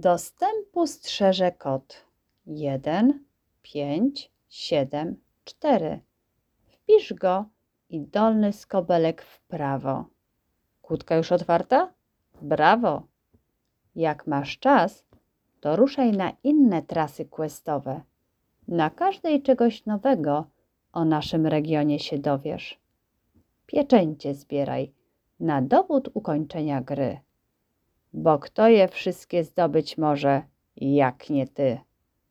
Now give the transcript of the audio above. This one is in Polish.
Dostępu strzeże kot 1, 5, 7, 4. Wpisz go i dolny skobelek w prawo. Kłódka już otwarta? Brawo! Jak masz czas, to ruszaj na inne trasy questowe. Na każdej czegoś nowego o naszym regionie się dowiesz. Pieczęcie zbieraj na dowód ukończenia gry. Bo kto je wszystkie zdobyć może, jak nie ty?